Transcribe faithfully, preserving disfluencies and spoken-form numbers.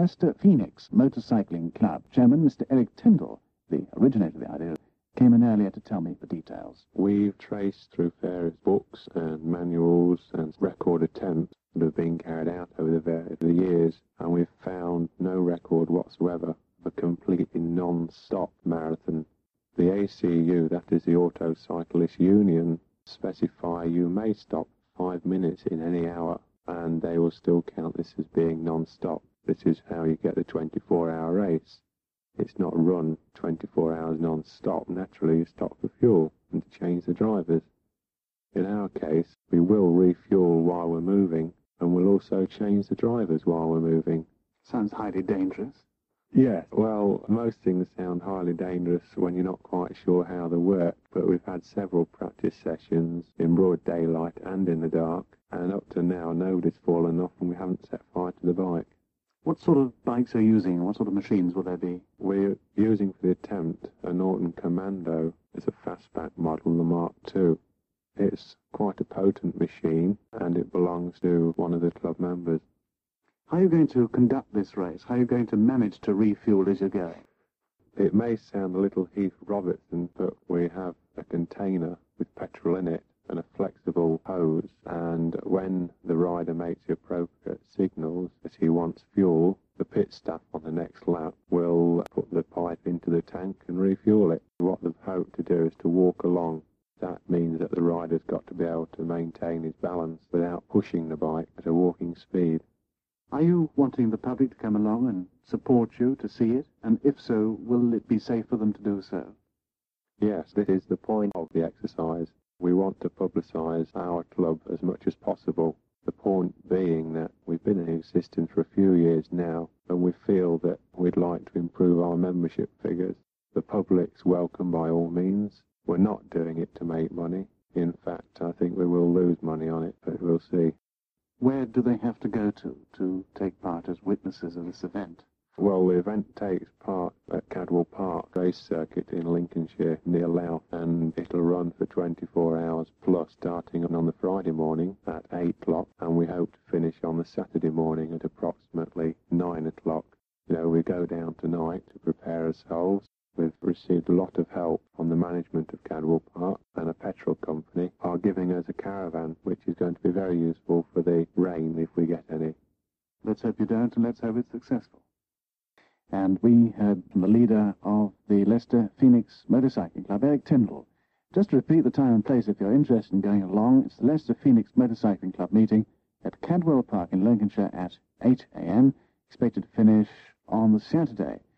Leicester Phoenix Motorcycling Club chairman, Mister Eric Tyndall, the originator of the idea, came in earlier to tell me the details. We've traced through various books and manuals and record attempts that have been carried out over the, various, the years, and we've found no record whatsoever of a completely non-stop marathon. The A C U, that is the Auto Cyclists Union, specify you may stop five minutes in any hour, and they will still count this as being non-stop. This is how you get the twenty-four hour race. It's not run twenty-four hours non-stop. Naturally, you stop for fuel and to change the drivers. In our case, we will refuel while we're moving, and we'll also change the drivers while we're moving. Sounds highly dangerous. Yes, well, most things sound highly dangerous when you're not quite sure how they work, but we've had several practice sessions in broad daylight and in the dark, and up to now nobody's fallen off and we haven't set fire to the bike. What sort of bikes are you using, and what sort of machines will there be? We're using for the attempt a Norton Commando. It's a fastback model, the Mark two. It's quite a potent machine, and it belongs to one of the club members. How are you going to conduct this race? How are you going to manage to refuel as you're going? It may sound a little Heath Robertson, but we have a container with petrol in it and a flexible hose, and when the rider makes the appropriate signals that he wants fuel, the pit staff on the next lap will put the pipe into the tank and refuel it. What they've hoped to do is to walk along. That means that the rider's got to be able to maintain his balance without pushing the bike at a walking speed. Are you wanting the public to come along and support you to see it? And if so, will it be safe for them to do so? Yes, this is the point of the exercise. We want to publicise our club as much as possible. The point being that we've been in existence for a few years now, and we feel that we'd like to improve our membership figures. The public's welcome by all means. We're not doing it to make money. In fact, I think we will lose money on it, but we'll see. Where do they have to go to to take part as witnesses of this event? Well, the event takes part at Cadwell Park race circuit in Lincolnshire near Louth, and it'll run for twenty-four hours plus, starting on the Friday morning at eight o'clock, and we hope to finish on the Saturday morning at approximately nine o'clock. You know, we go down tonight to prepare ourselves. We've received a lot of help from the management of Cadwell Park, and a petrol company are giving us a caravan, which is going to be very useful for the rain if we get any. Let's hope you don't, and let's hope it's successful. And we heard from the leader of the Leicester Phoenix Motorcycling Club, Eric Tyndall. Just to repeat the time and place if you're interested in going along, it's the Leicester Phoenix Motorcycling Club meeting at Cadwell Park in Lincolnshire at eight a m, expected to finish on the Saturday.